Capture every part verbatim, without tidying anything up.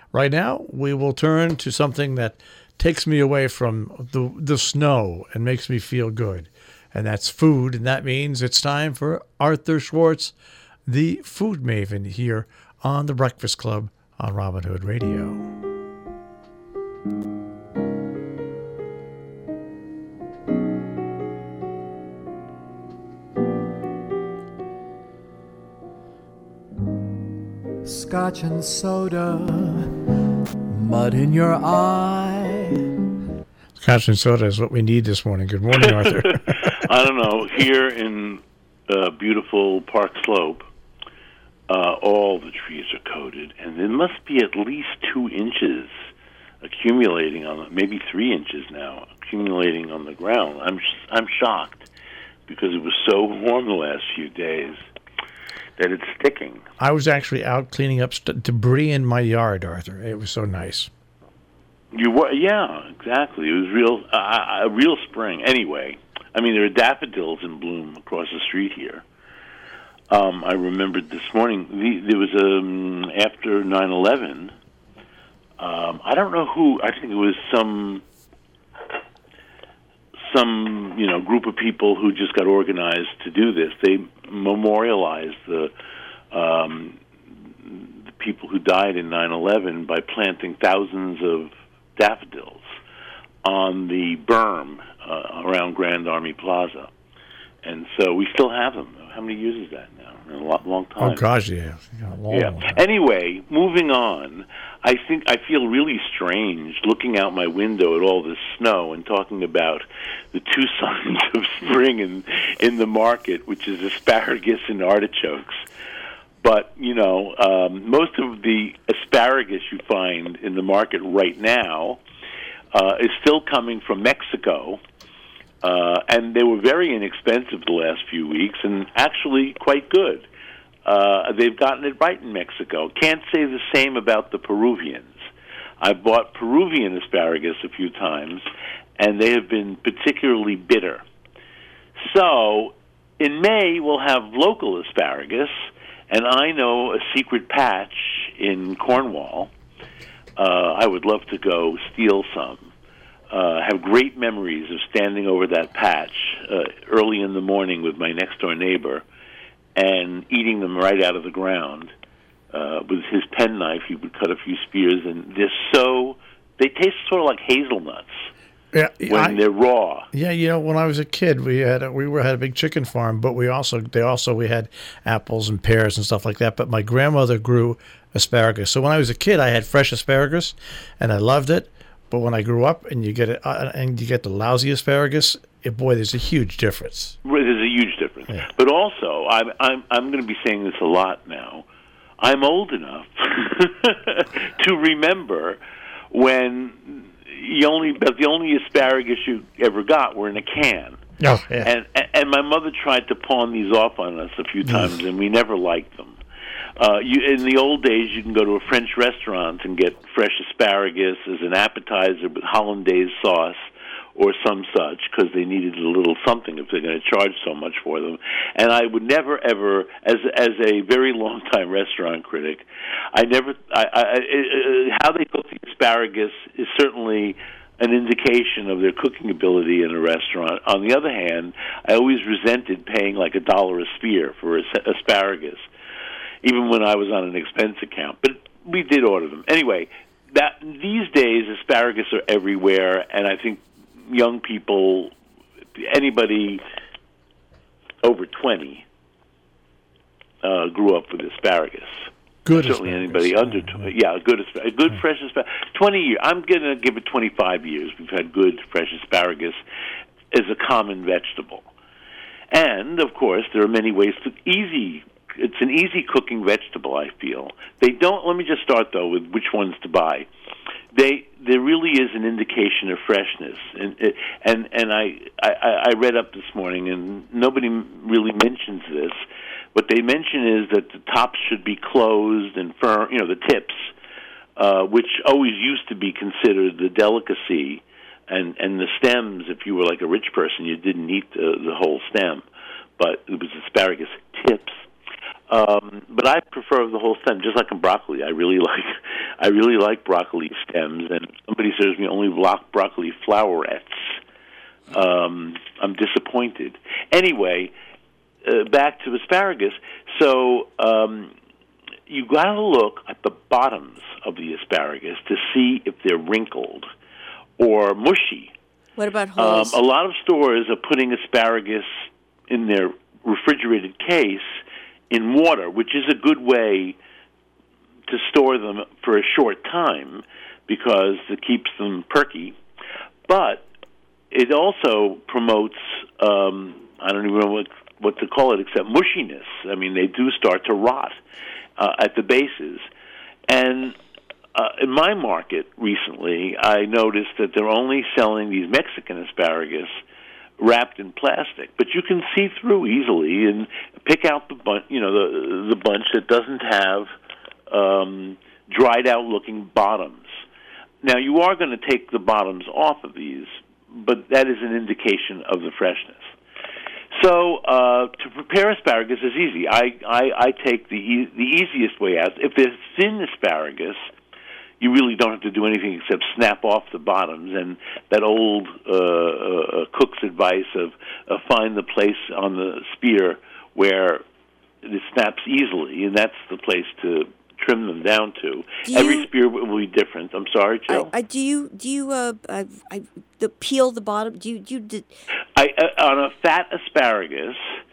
Right now, we will turn to something that takes me away from the the snow and makes me feel good, and that's food. And that means it's time for Arthur Schwartz, the food maven, here on The Breakfast Club on Robin Hood Radio. Scotch and soda, mud in your eye. Scotch and soda is what we need this morning. Good morning, Arthur. I don't know. Here in uh, beautiful Park Slope, uh, all the trees are coated, and there must be at least two inches accumulating on it, maybe three inches now, accumulating on the ground. I'm I'm shocked because it was so warm the last few days that it's sticking. I was actually out cleaning up st- debris in my yard, Arthur. It was so nice. You were, yeah, exactly. It was real, uh, a real spring. Anyway, I mean, there are daffodils in bloom across the street here. Um, I remembered this morning, the, there was, um, after nine eleven, um, I don't know who, I think it was some, some, you know, group of people who just got organized to do this. They memorialized the, um, the people who died in nine eleven by planting thousands of daffodils on the berm uh, around Grand Army Plaza. And so we still have them. How many years is that now? A lot, long time. Oh, gosh, yeah. Yeah, long, yeah. long time. Anyway, moving on, I think I feel really strange looking out my window at all this snow and talking about the two signs of spring in, in the market, which is asparagus and artichokes. But, you know, um, most of the asparagus you find in the market right now uh, is still coming from Mexico. Uh, and they were very inexpensive the last few weeks and actually quite good. Uh, they've gotten it right in Mexico. Can't say the same about the Peruvians. I bought Peruvian asparagus a few times, and they have been particularly bitter. So in May, we'll have local asparagus, and I know a secret patch in Cornwall. Uh, I would love to go steal some. Uh, have great memories of standing over that patch uh, early in the morning with my next-door neighbor and eating them right out of the ground. Uh, with his penknife, he would cut a few spears, and they're so, they taste sort of like hazelnuts yeah, when I, they're raw. Yeah, you know, when I was a kid, we had a, we were had a big chicken farm, but we also they also we had apples and pears and stuff like that. But my grandmother grew asparagus, so when I was a kid, I had fresh asparagus, and I loved it. But when I grew up, and you get it, uh, and you get the lousy asparagus, it, boy, there's a huge difference. There's a huge difference. Yeah. But also, I'm I'm I'm going to be saying this a lot now. I'm old enough to remember when you only but the only asparagus you ever got were in a can. Oh, yeah. And and my mother tried to pawn these off on us a few times, and we never liked them. Uh, you, in the old days, you can go to a French restaurant and get fresh asparagus as an appetizer with hollandaise sauce or some such, because they needed a little something if they're going to charge so much for them. And I would never, ever, as as a very long-time restaurant critic, I never, I, I, I, how they cook the asparagus is certainly an indication of their cooking ability in a restaurant. On the other hand, I always resented paying like a dollar a spear for asparagus, even when I was on an expense account. But we did order them. Anyway, that these days, asparagus are everywhere, and I think young people, anybody over twenty, uh, grew up with asparagus. Good Certainly asparagus. anybody under twenty. Yeah, good asparagus. Good yeah. fresh asparagus. twenty years. I'm going to give it twenty-five years. We've had good fresh asparagus as a common vegetable. And, of course, there are many ways to easy It's an easy cooking vegetable, I feel. They don't. Let me just start though with which ones to buy. They there really is an indication of freshness, and and and I I, I read up this morning, and nobody really mentions this. What they mention is that the tops should be closed and firm. You know, the tips, uh, which always used to be considered the delicacy, and and the stems. If you were like a rich person, you didn't eat the, the whole stem, but it was asparagus tips. Um, but I prefer the whole stem, just like in broccoli. I really like I really like broccoli stems, and somebody serves me only block broccoli flowerets. Um, I'm disappointed. Anyway, uh, back to asparagus. So um, you got to look at the bottoms of the asparagus to see if they're wrinkled or mushy. What about holes? Um, a lot of stores are putting asparagus in their refrigerated case in water, which is a good way to store them for a short time because it keeps them perky. But it also promotes, um, I don't even know what, what to call it except mushiness. I mean, they do start to rot uh, at the bases. And uh, in my market recently, I noticed that they're only selling these Mexican asparagus wrapped in plastic, but you can see through easily and pick out the bunch, you know, the the bunch that doesn't have um, dried out looking bottoms. Now you are going to take the bottoms off of these, but that is an indication of the freshness. So uh, to prepare asparagus is easy. I I, I take the e- the easiest way out. If there's thin asparagus, you really don't have to do anything except snap off the bottoms. And that old uh, uh, cook's advice of uh, find the place on the spear where it snaps easily, and that's the place to trim them down to. Do Every you, spear will be different. I'm sorry, Jill. I, I, do you do you uh, I, I, the peel the bottom? Do you do you did? I uh, on a fat asparagus,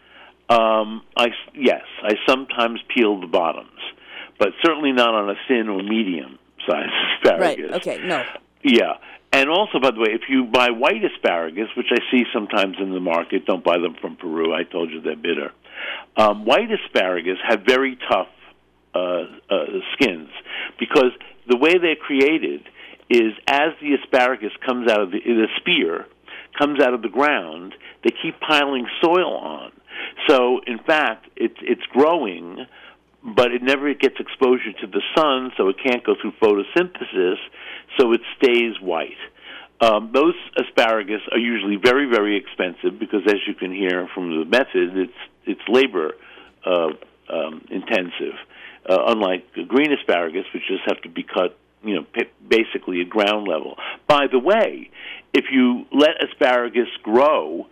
um, I yes, I sometimes peel the bottoms, but certainly not on a thin or medium size asparagus. Right, okay, no. Yeah. And also, by the way, if you buy white asparagus, which I see sometimes in the market, don't buy them from Peru. I told you they're bitter. Um, white asparagus have very tough uh, uh, skins because the way they're created is as the asparagus comes out of the, the spear, comes out of the ground, they keep piling soil on. So, in fact, it's it's growing, but it never gets exposure to the sun, so it can't go through photosynthesis, so it stays white. Um, those asparagus are usually very, very expensive because, as you can hear from the method, it's it's labor uh, um, intensive. Uh, unlike the green asparagus, which just have to be cut, you know, p- basically at ground level. By the way, if you let asparagus grow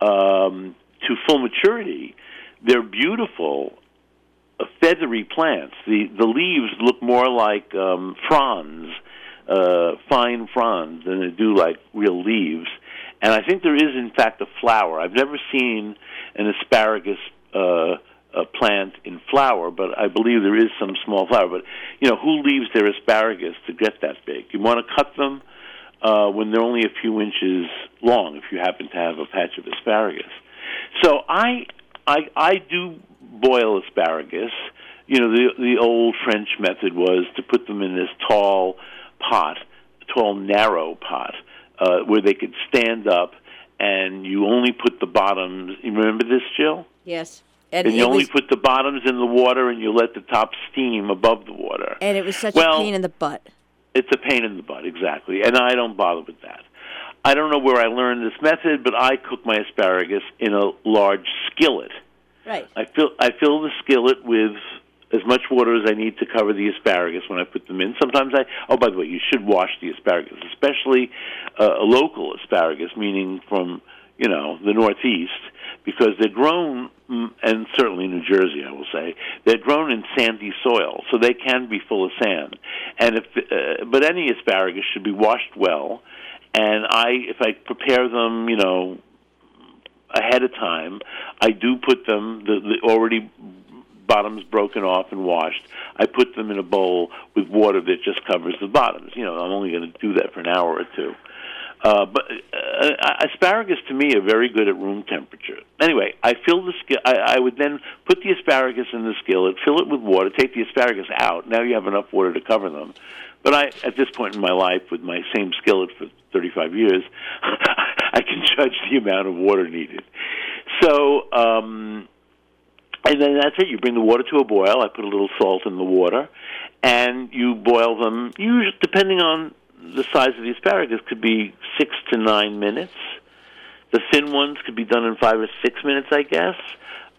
um, to full maturity, they're beautiful. Uh, feathery plants. The the leaves look more like um, fronds, uh, fine fronds, than they do like real leaves. And I think there is, in fact, a flower. I've never seen an asparagus uh, a plant in flower, but I believe there is some small flower. But, you know, who leaves their asparagus to get that big? You want to cut them uh, when they're only a few inches long, if you happen to have a patch of asparagus. So I I, I do boil asparagus. You know, the the old French method was to put them in this tall pot, tall, narrow pot, uh, where they could stand up, and you only put the bottoms. You remember this, Jill? Yes. And, and you only was, put the bottoms in the water, and you let the top steam above the water. And it was such well, a pain in the butt. It's a pain in the butt, exactly. And I don't bother with that. I don't know where I learned this method, but I cook my asparagus in a large skillet. Right. I fill I fill the skillet with as much water as I need to cover the asparagus when I put them in. Sometimes I, oh, by the way, you should wash the asparagus, especially uh, a local asparagus, meaning from, you know, the Northeast, because they're grown, and certainly New Jersey, I will say, they're grown in sandy soil, so they can be full of sand. And if, uh, but any asparagus should be washed well, and I, if I prepare them, you know, ahead of time, I do put them, the, the already bottoms broken off and washed, I put them in a bowl with water that just covers the bottoms. You know, I'm only going to do that for an hour or two. Uh, but uh, asparagus, to me, are very good at room temperature. Anyway, I fill the sk- I, I would then put the asparagus in the skillet, fill it with water, take the asparagus out. Now you have enough water to cover them. But I, at this point in my life, with my same skillet for thirty-five years, I can judge the amount of water needed. So, um, and then that's it. You bring the water to a boil. I put a little salt in the water, and you boil them, usually, depending on the size of the asparagus, could be six to nine minutes. The thin ones could be done in five or six minutes, I guess.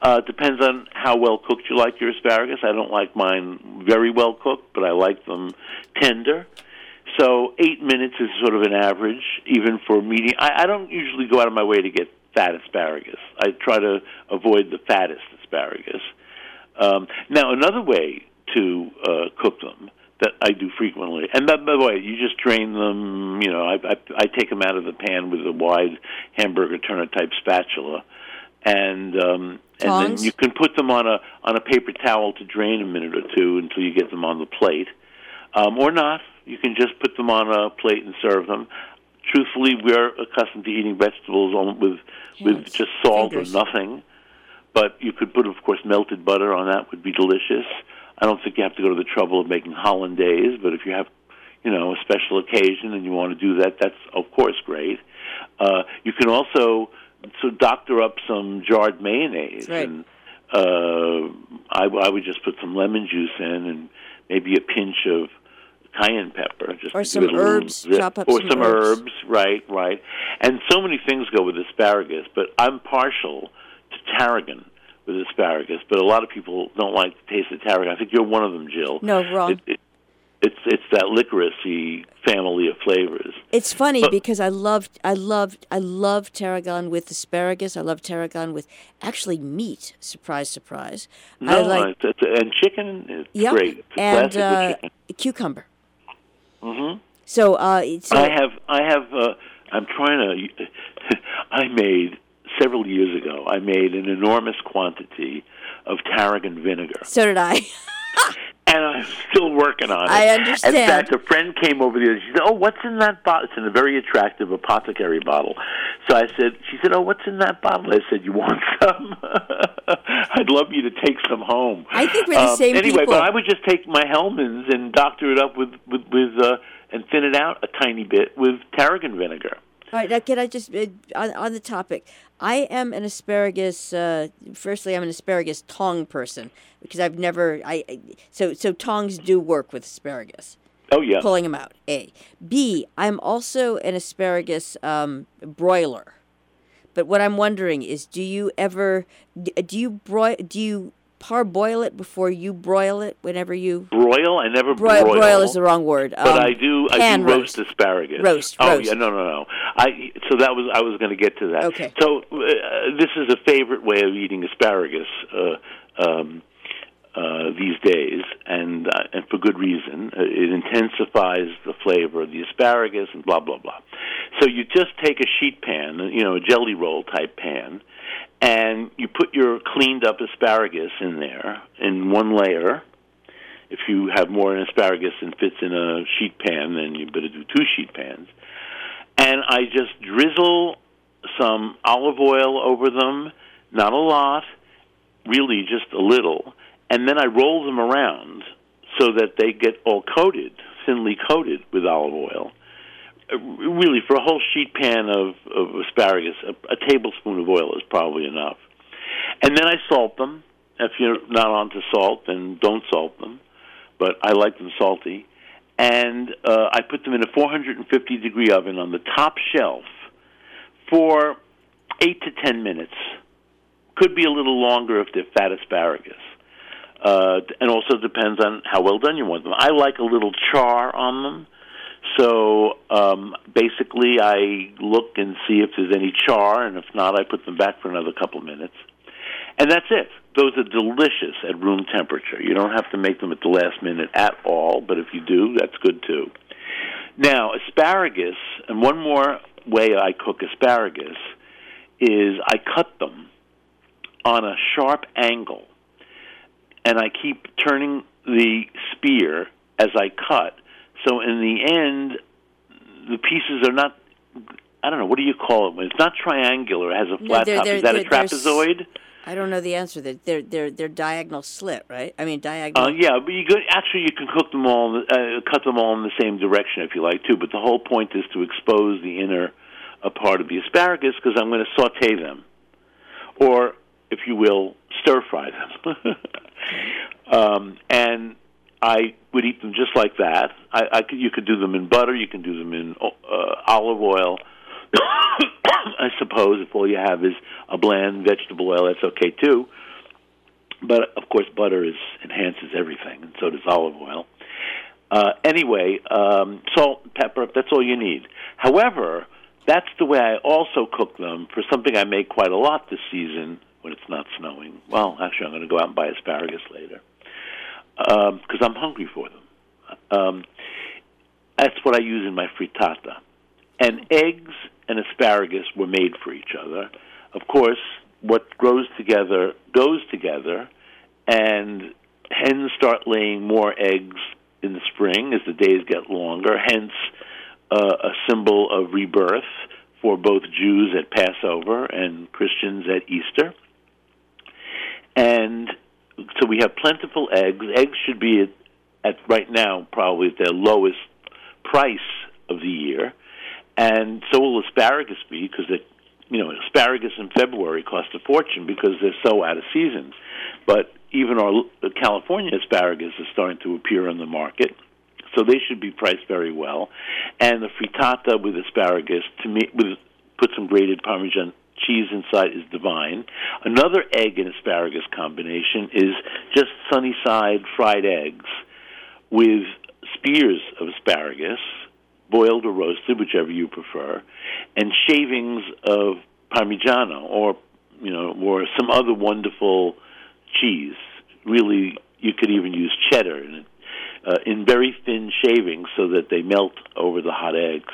Uh, depends on how well cooked you like your asparagus. I don't like mine very well cooked, but I like them tender. So eight minutes is sort of an average, even for medium. I, I don't usually go out of my way to get fat asparagus. I try to avoid the fattest asparagus. Um, now, another way to uh, cook them that I do frequently, and by, by the way, you just drain them. You know, I, I, I take them out of the pan with a wide hamburger turner type spatula, and um, and then you can put them on a on a paper towel to drain a minute or two until you get them on the plate, um, or not. You can just put them on a plate and serve them. Truthfully, we're accustomed to eating vegetables on, with Hands. with just salt Fingers. or nothing. But you could put, of course, melted butter on that would be delicious. I don't think you have to go to the trouble of making hollandaise, but if you have, you know, a special occasion and you want to do that, that's, of course, great. Uh, you can also sort of doctor up some jarred mayonnaise. Right. And uh, I, I would just put some lemon juice in and maybe a pinch of cayenne pepper, just or some herbs, chop up or some, some herbs. herbs, right, right. And so many things go with asparagus, but I'm partial to tarragon with asparagus. But a lot of people don't like the taste of tarragon. I think you're one of them, Jill. No, wrong. It, it, it's it's that licorice-y family of flavors. It's funny but, because I love I love I love tarragon with asparagus. I love tarragon with actually meat. Surprise, surprise. No, I like, it's, it's, and chicken is yep, great. It's and uh, chicken. cucumber. Mm-hmm. So, uh, so I have, I have, uh, I'm trying to, I made, several years ago, I made an enormous quantity of tarragon vinegar. So did I. And I'm still working on it. I understand. In fact, a friend came over the other day. She said, "Oh, what's in that bottle?" It's in a very attractive apothecary bottle. So I said, she said, "Oh, what's in that bottle?" I said, "You want some? I'd love you to take some home." I think we're the um, same anyway, people. but I would just take my Hellmann's and doctor it up with, with, with uh, and thin it out a tiny bit with tarragon vinegar. All right, now can I just, uh, on, on the topic, I am an asparagus, uh, firstly, I'm an asparagus tong person, because I've never, I, I so so tongs do work with asparagus. Oh, yeah. Pulling them out, A. B, I'm also an asparagus um, broiler. But what I'm wondering is, do you ever, do you broil, do you parboil it before you broil it whenever you... Broil? I never broil. broil. Broil is the wrong word. But um, I do I do roast, roast asparagus. Roast, oh, roast. yeah, no, no, no. I So that was I was going to get to that. Okay. So uh, this is a favorite way of eating asparagus uh, um, uh, these days, and uh, and for good reason. Uh, it intensifies the flavor of the asparagus and blah, blah, blah. So you just take a sheet pan, you know, a jelly roll type pan, and you put your cleaned up asparagus in there in one layer. If you have more asparagus than fits in a sheet pan, then you better do two sheet pans. And I just drizzle some olive oil over them, not a lot, really just a little, and then I roll them around so that they get all coated, thinly coated with olive oil. Really, for a whole sheet pan of, of asparagus, a, a tablespoon of oil is probably enough. And then I salt them. If you're not onto salt, then don't salt them. But I like them salty. And uh, I put them in a four hundred fifty degree oven on the top shelf for eight to ten minutes. Could be a little longer if they're fat asparagus. Uh, and also depends on how well done you want them. I like a little char on them. So um, basically, I look and see if there's any char, and if not, I put them back for another couple minutes. And that's it. Those are delicious at room temperature. You don't have to make them at the last minute at all, but if you do, that's good too. Now, asparagus, and one more way I cook asparagus is I cut them on a sharp angle, and I keep turning the spear as I cut. So in the end, the pieces are not, I don't know, what do you call it? When it's not triangular, it has a flat no, top. they're, Is that they're, a trapezoid? I don't know the answer. They're they're they're, they're diagonal slit, right? I mean diagonal. Uh, yeah, but you could, actually you can cook them all, uh, cut them all in the same direction if you like too. But the whole point is to expose the inner uh, part of the asparagus because I'm going to saute them, or if you will, stir fry them. um, and I would eat them just like that. I, I could, you could do them in butter. You can do them in uh, olive oil. I suppose if all you have is a bland vegetable oil, that's okay too. but of course butter is enhances everything, and so does olive oil. Uh, anyway, um, salt and pepper, that's all you need. However, that's the way I also cook them for something I make quite a lot this season when it's not snowing. Well, actually, I'm going to go out and buy asparagus later because um, I'm hungry for them. Um, that's what I use in my frittata. And eggs and asparagus were made for each other. Of course, what grows together goes together, and hens start laying more eggs in the spring as the days get longer, hence uh, a symbol of rebirth for both Jews at Passover and Christians at Easter. And so we have plentiful eggs. Eggs should be at, at right now probably at their lowest price of the year, and so will asparagus be, because you know asparagus in February cost a fortune because they're so out of season. But even our California asparagus is starting to appear on the market, so they should be priced very well. And the frittata with asparagus, to me, with put some grated Parmesan cheese inside, is divine. Another egg and asparagus combination is just sunny side fried eggs with spears of asparagus, boiled or roasted, whichever you prefer, and shavings of Parmigiano, or you know, or some other wonderful cheese. Really, you could even use cheddar in it, uh, in very thin shavings so that they melt over the hot eggs.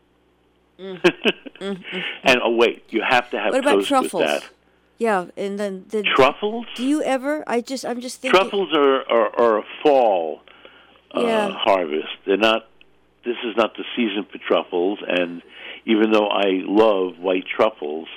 Mm. mm, mm, and oh wait, you have to have what about toast truffles? with that. Yeah, and then the truffles. Do you ever? I just, I'm just thinking. Truffles are are, are a fall uh, yeah. harvest. They're not. This is not the season for truffles, and even though I love white truffles,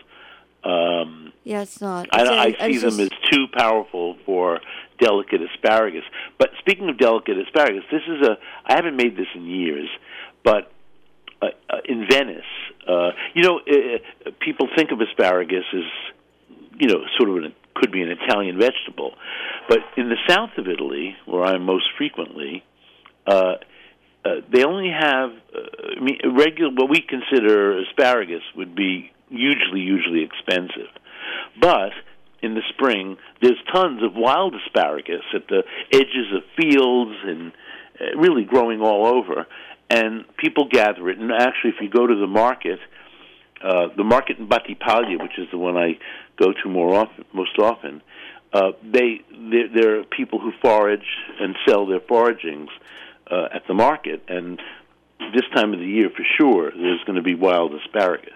um, yeah, it's not. I, I, I, I see them just... as too powerful for delicate asparagus. But speaking of delicate asparagus, this is a. I haven't made this in years, but. Uh, uh, in Venice, uh, you know, uh, people think of asparagus as, you know, sort of an, could be an Italian vegetable, but in the south of Italy, where I'm most frequently, uh, uh, they only have uh, I mean, regular. What we consider asparagus would be hugely, hugely expensive, but in the spring, there's tons of wild asparagus at the edges of fields and uh, really growing all over. And people gather it. And actually, if you go to the market, uh, the market in Battipaglia, which is the one I go to more often, most often, uh, they there, there are people who forage and sell their foragings uh, at the market. And this time of the year, for sure, there's going to be wild asparagus.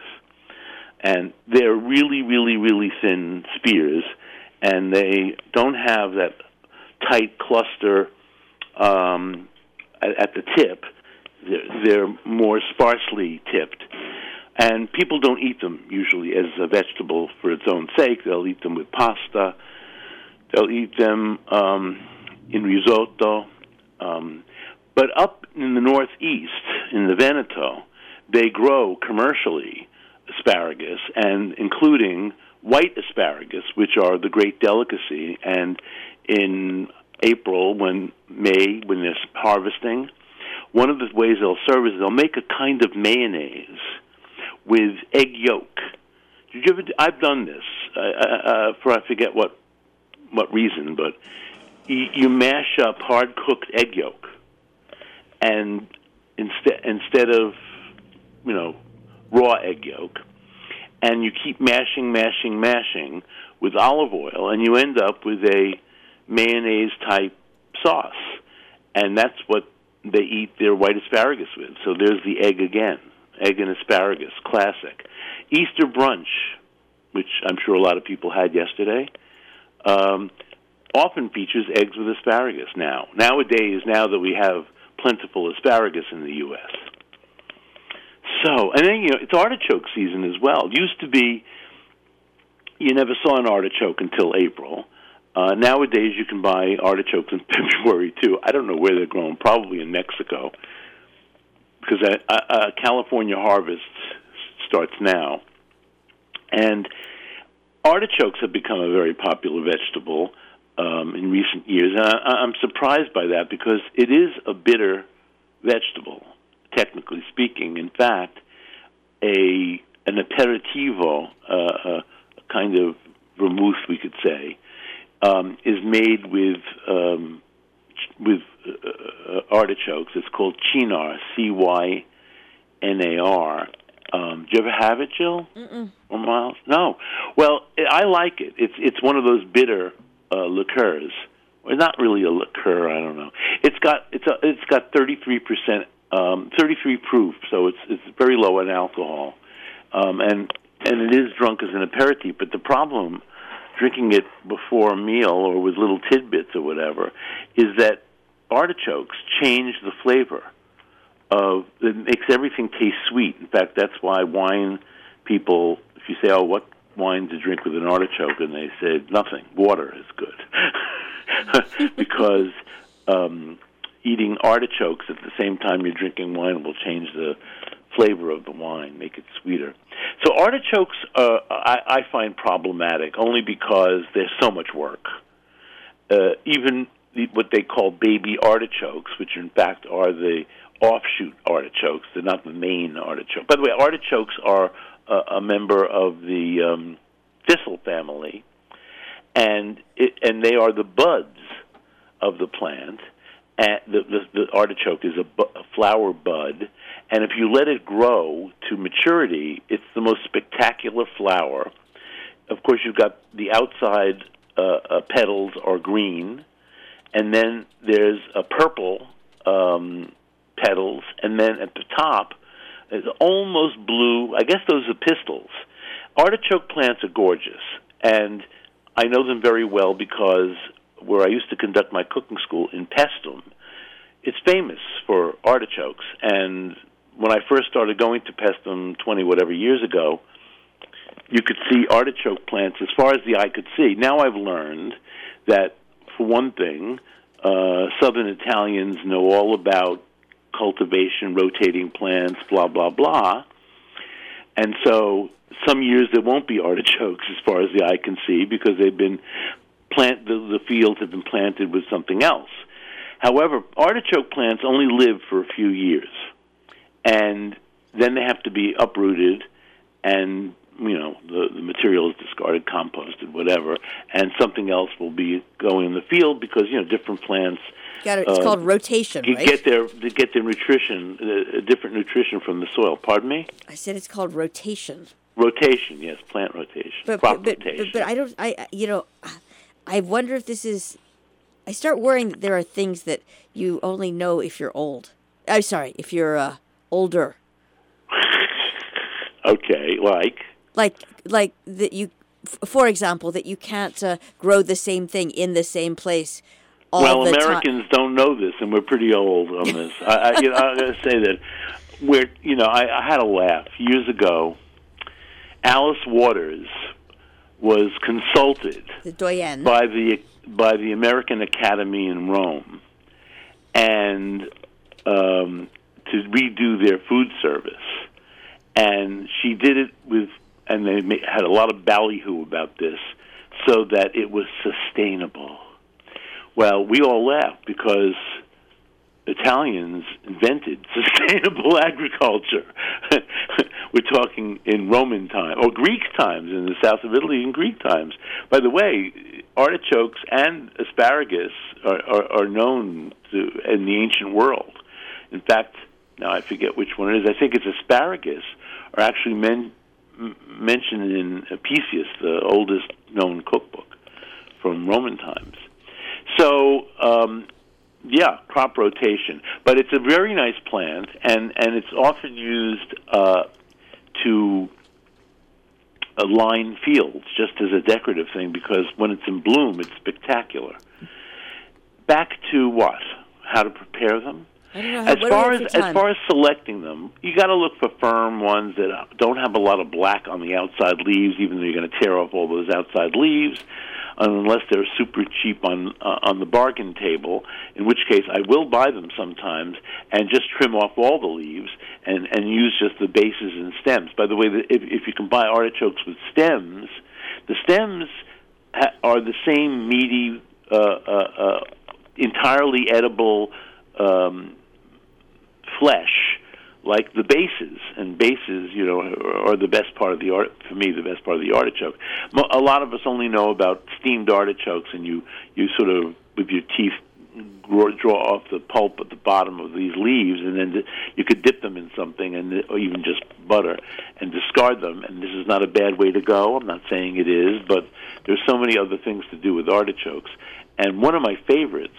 And they're really, really, really thin spears, and they don't have that tight cluster um, at, at the tip. They're, they're more sparsely tipped. And people don't eat them usually as a vegetable for its own sake. They'll eat them with pasta. They'll eat them um, in risotto. Um, but up in the northeast, in the Veneto, they grow commercially asparagus, and including white asparagus, which are the great delicacy. And in April, when May, when they're harvesting, one of the ways they'll serve is they'll make a kind of mayonnaise with egg yolk. Did you ever? I've done this uh, uh, for I forget what what reason, but you, you mash up hard cooked egg yolk, and instead instead of you know raw egg yolk, and you keep mashing, mashing, mashing with olive oil, and you end up with a mayonnaise type sauce, and that's what they eat their white asparagus with. So there's the egg again. Egg and asparagus, classic. Easter brunch, which I'm sure a lot of people had yesterday, um, often features eggs with asparagus now. Nowadays, now that we have plentiful asparagus in the U S So, and then, you know, it's artichoke season as well. It used to be you never saw an artichoke until April. Uh, nowadays, you can buy artichokes in February, too. I don't know where they're grown, probably in Mexico, because a, a, a California harvest starts now. And artichokes have become a very popular vegetable um, in recent years, and I, I'm surprised by that because it is a bitter vegetable, technically speaking. In fact, a an aperitivo, uh, a kind of vermouth, we could say, um, is made with um, with uh, artichokes. It's called Cynar, C Y N A R. Um, do you ever have it, Jill? Mm-mm. Or Miles? No. Well, I like it. It's it's one of those bitter uh, liqueurs. Well, not really a liqueur. I don't know. It's got it's a, it's got thirty-three percent, um, thirty-three proof, so it's it's very low in alcohol, um, and and it is drunk as an aperitif. But the problem, drinking it before a meal or with little tidbits or whatever, is that artichokes change the flavor of. It makes everything taste sweet. In fact, that's why wine people, if you say, "Oh, what wine to drink with an artichoke?" and they say nothing, water is good. Because um, eating artichokes at the same time you're drinking wine will change the flavor of the wine, make it sweeter. So artichokes uh, I, I find problematic only because there's so much work. Uh, even the, what they call baby artichokes, which in fact are the offshoot artichokes, they're not the main artichoke. By the way, artichokes are a, a member of the um, thistle family, and it, and they are the buds of the plant. And the, the, the artichoke is a, bu- a flower bud, and if you let it grow to maturity, it's the most spectacular flower. Of course, you've got the outside uh, uh, petals are green, and then there's a purple um, petals, and then at the top, it's almost blue. I guess those are pistils. Artichoke plants are gorgeous, and I know them very well because where I used to conduct my cooking school in Pestum, it's famous for artichokes. And when I first started going to Pestum twenty whatever years ago, you could see artichoke plants as far as the eye could see. Now I've learned that, for one thing, uh, Southern Italians know all about cultivation, rotating plants, blah, blah, blah. And so some years there won't be artichokes as far as the eye can see because they've been plant the, the fields have been planted with something else. However, artichoke plants only live for a few years, and then they have to be uprooted, and you know the, the material is discarded, composted, whatever, and something else will be going in the field because you know different plants. Got it. It's uh, called rotation, right? Get their they get their nutrition, uh, different nutrition from the soil. Pardon me? I said it's called rotation. Rotation, yes, plant rotation, but, crop but, rotation. But, but I don't. I you know, I wonder if this is. I start worrying that there are things that you only know if you're old. I'm sorry, if you're uh, older. Okay, like. Like like that you, for example, that you can't uh, grow the same thing in the same place. All well, the Americans time. don't know this, and we're pretty old on this. I, I, you know, I got to say that we're, you know, I, I had a laugh years ago. Alice Waters was consulted the doyenne by the by the American Academy in Rome, and um, to redo their food service, and she did it with, and they ma- had a lot of ballyhoo about this, so that it was sustainable. Well, we all laughed because Italians invented sustainable agriculture. We're talking in Roman time, or Greek times, in the south of Italy in Greek times. By the way, artichokes and asparagus are, are, are known to, in the ancient world. In fact, now I forget which one it is. I think it's asparagus are actually men, m- mentioned in Apicius, the oldest known cookbook from Roman times. So, um, yeah, crop rotation. But it's a very nice plant, and, and it's often used uh, to uh, line fields just as a decorative thing because when it's in bloom, it's spectacular. Back to what? How to prepare them? I don't know how, as what far do we as have for as time? far as selecting them, you got to look for firm ones that don't have a lot of black on the outside leaves, even though you're going to tear off all those outside leaves, unless they're super cheap on uh, on the bargain table. In which case, I will buy them sometimes and just trim off all the leaves and and use just the bases and stems. By the way, if if you can buy artichokes with stems, the stems ha- are the same meaty, uh, uh, uh, entirely edible. Um, flesh like the bases, and bases, you know, are the best part of the art for me. The best part of the artichoke. Mo- A lot of us only know about steamed artichokes, and you you sort of with your teeth draw, draw off the pulp at the bottom of these leaves, and then th- you could dip them in something, and or even just butter, and discard them. And this is not a bad way to go. I'm not saying it is, but there's so many other things to do with artichokes. And one of my favorites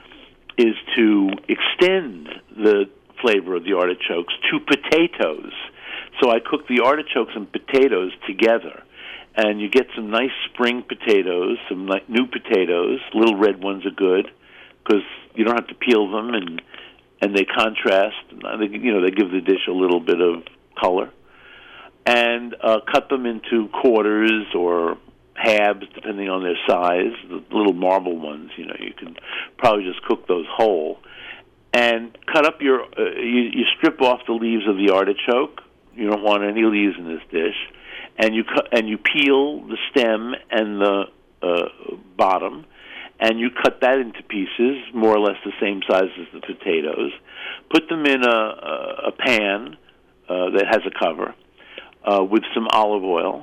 is to extend the flavor of the artichokes to potatoes. So I cook the artichokes and potatoes together, and you get some nice spring potatoes, some like new potatoes. Little red ones are good because you don't have to peel them, and and they contrast. They, you know, they give the dish a little bit of color. And uh, cut them into quarters or halves, depending on their size. The little marble ones, you know, you can probably just cook those whole. And cut up your, uh, you, you strip off the leaves of the artichoke. You don't want any leaves in this dish. And you cut, and you peel the stem and the uh, bottom, and you cut that into pieces, more or less the same size as the potatoes. Put them in a, a, a pan uh, that has a cover uh, with some olive oil,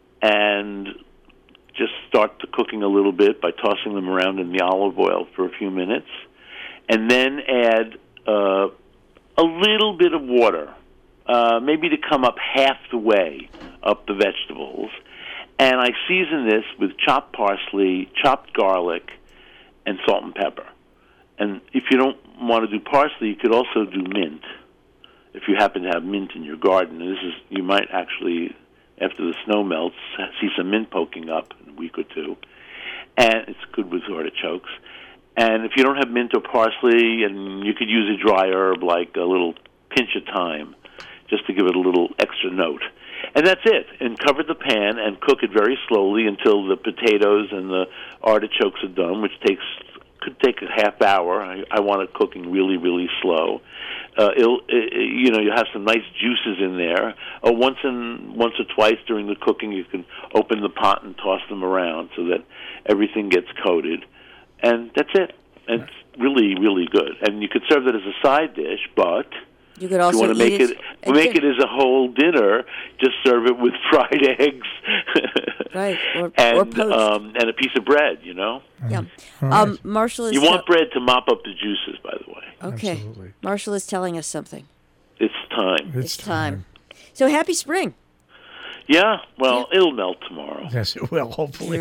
and just start the cooking a little bit by tossing them around in the olive oil for a few minutes. And then add uh, a little bit of water, uh, maybe to come up half the way up the vegetables. And I season this with chopped parsley, chopped garlic, and salt and pepper. And if you don't want to do parsley, you could also do mint, if you happen to have mint in your garden. And this is, you might actually, after the snow melts, see some mint poking up in a week or two. And it's good with artichokes. And if you don't have mint or parsley, and you could use a dry herb like a little pinch of thyme, just to give it a little extra note. And that's it. And cover the pan and cook it very slowly until the potatoes and the artichokes are done, which takes could take a half hour. I, I want it cooking really, really slow. Uh, it'll, it, you know, you have some nice juices in there. Uh, once and once or twice during the cooking, you can open the pot and toss them around so that everything gets coated. And that's it. It's really, really good. And you could serve that as a side dish, but you could also if you want to make eat it, it make it as a whole dinner, just serve it with fried eggs, right? Or, and or poached. Um, and a piece of bread. You know. Yeah. Right. Um, Marshall is. You want te- bread to mop up the juices, by the way. Okay. Absolutely. Marshall is telling us something. It's time. It's, It's time. So happy spring. Yeah. Well, it'll melt tomorrow. Yes, it will, hopefully.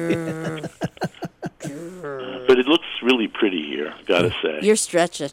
But it looks really pretty here, gotta say. You're stretching.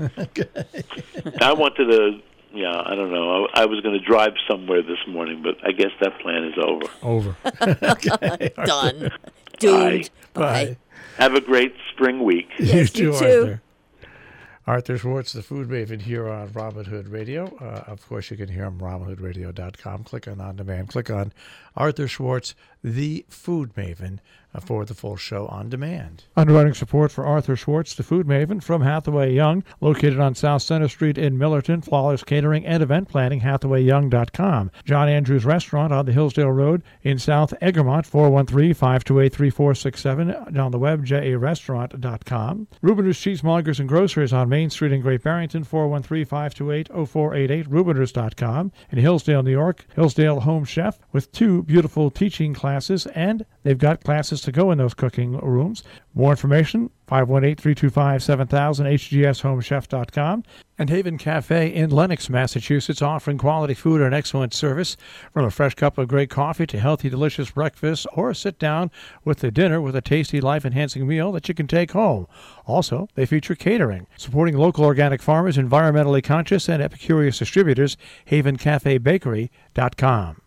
I wanted to, yeah, I don't know. I, I was going to drive somewhere this morning, but I guess that plan is over. Over. Done. Doomed. Bye. Bye. Have a great spring week. Yes, you you too, too. Arthur. Arthur Schwartz, the Food Maven, here on Robin Hood Radio. Uh, of course, you can hear him robin hood radio dot com. Click on On Demand. Click on Arthur Schwartz, the Food Maven, uh, for the full show on demand. Underwriting support for Arthur Schwartz, the Food Maven, from Hathaway Young, located on South Center Street in Millerton. Flawless catering and event planning, hathaway young dot com. John Andrews Restaurant on the Hillsdale Road in South Egremont, four one three, five two eight, three four six seven. On the web, j a restaurant dot com. Rubiners Cheesemongers and Grocers on Main Street in Great Barrington, four one three, five two eight, zero four eight eight, rubiners dot com. In Hillsdale, New York, Hillsdale Home Chef, with two beautiful teaching classes, and they've got classes to go in those cooking rooms. More information, five one eight, three two five, seven thousand, h g s home chef dot com. And Haven Cafe in Lenox, Massachusetts, offering quality food and excellent service, from a fresh cup of great coffee to healthy, delicious breakfast, or sit down with the dinner with a tasty, life-enhancing meal that you can take home. Also, they feature catering, supporting local organic farmers, environmentally conscious, and epicurious distributors. haven cafe bakery dot com.